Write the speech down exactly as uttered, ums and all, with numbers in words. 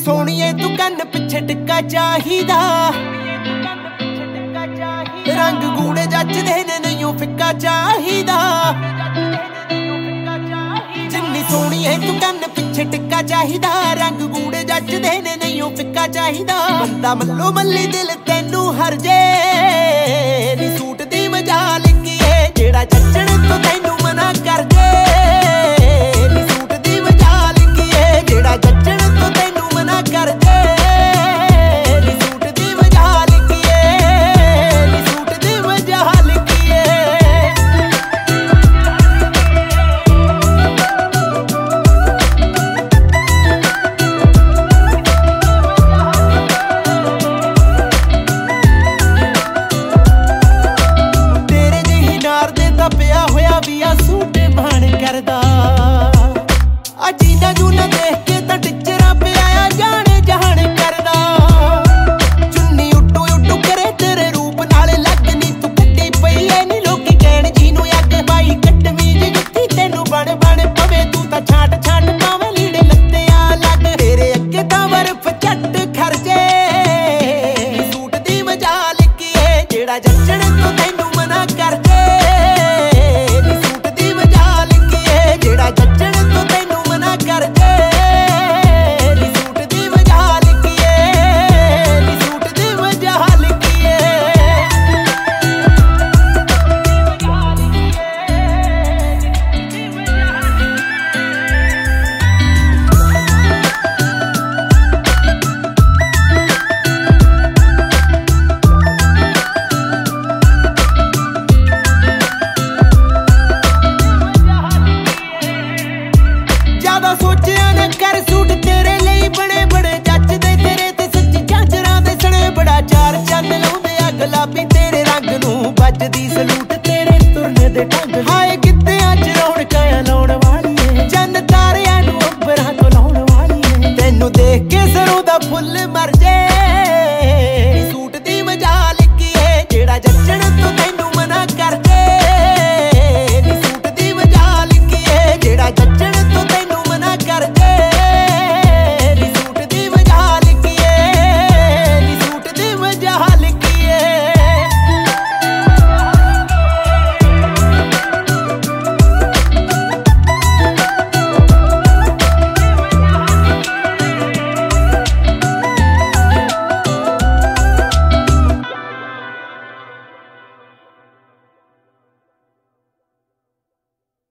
ਸੋਹਣੀਏ ਤੂੰ ਕੰਨ ਪਿੱਛੇ ਟਿੱਕਾ ਚਾਹੀਦਾ, ਰੰਗ ਗੂੜੇ ਜੱਚਦੇ ਨੇ ਨਹੀਂਓ ਫਿੱਕਾ ਚਾਹੀਦਾ। ਜਿੰਨੀ ਸੋਹਣੀਏ ਤੂੰ ਕੰਨ ਪਿੱਛੇ ਟਿੱਕਾ ਚਾਹੀਦਾ, ਰੰਗ ਗੂੜੇ ਜੱਚਦੇ ਨੇ ਨਹੀਂਓ ਫਿੱਕਾ ਚਾਹੀਦਾ। ਬੰਦਾ ਮੱਲੋ ਮੱਲੀ ਦਿਲ ਤੈਨੂੰ ਹਰ ਜੇ ਨੀ ਸੂਟ ਦੀ ਮਜਾਲ ਕੀ ਏ, ਜਿਹੜਾ ਜੱਚਣ ਤੋਂ ਤੈਨੂੰ